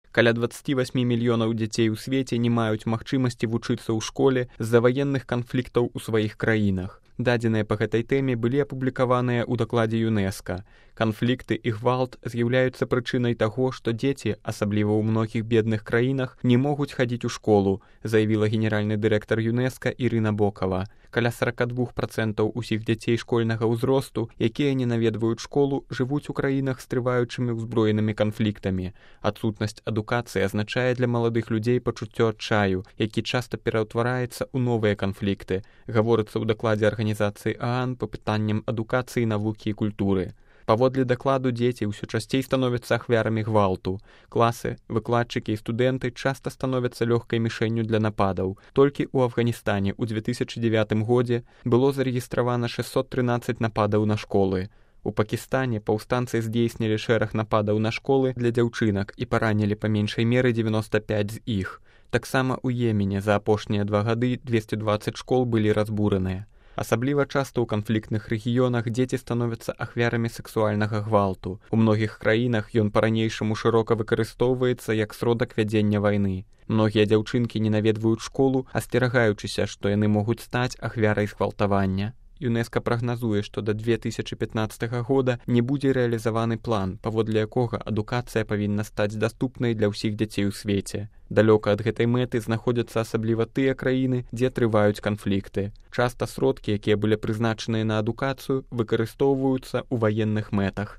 Каля 28 мільёнаў дзяцей у свеце не маюць магчымасці вучыцца ў школе з-за ваенных канфліктаў у сваіх краінах. Дадзеныя па гэтай тэме былі апублікаваныя ў дакладзе ЮНЕСКА. Канфлікты і гвалт з'яўляюцца прычынай таго, што дзеці, асабліва ў многіх бедных краінах, не могуць хадзіць у школу, заявіла генеральны дырэктар ЮНЕСКА Ірына Бокава. Каля 42% усіх дзяцей школьнага ўзросту, якія не наведваюць школу, жывуць у краінах з трываючымі ўзброенымі канфліктамі. Адсутнасць адукацыі азначае для маладых людзей пачуццё адчаю, які часта пераўтвараецца ў новыя канфлікты, гаворыцца ў дакладзе арганізацыі ААН па пытанням адукацыі, навукі і культуры. Паводле дакладу, дзеці ўсё часцей становяцца ахвярамі гвалту. Класы, выкладчыкі і студэнты часта становяцца лёгкай мішэнню для нападаў. Толькі ў Афганістане ў 2009 годзе было зарэгістравана 613 нападаў на школы. У Пакістане паўстанцы здзейснілі шэраг нападаў на школы для дзяўчынак і паранілі па меншай меры 95 з іх. Таксама ў Йемене за апошнія 2 гады 220 школ былі разбураныя. Асабліва часта ў канфліктных рэгіёнах дзеці становяцца ахвярамі сексуальнага гвалту. У многіх краінах ён па-ранейшаму шырока выкарыстоўваецца як сродак вядзення вайны. Многія дзяўчынкі не наведваюць школу, асцерагаючыся, што яны могуць стаць ахвярай згвалтавання. ЮНЕСКА прагназуе, што да 2015 года не будзе рэалізаваны план, паводле якога адукацыя павінна стаць даступнай для ўсіх дзяцей у свеце. Далёка ад гэтай мэты знаходзяцца асабліва тыя краіны, дзе трываюць канфлікты. Часта сродкі, якія былі прызначаныя на адукацыю, выкарыстоўваюцца ў ваенных мэтах.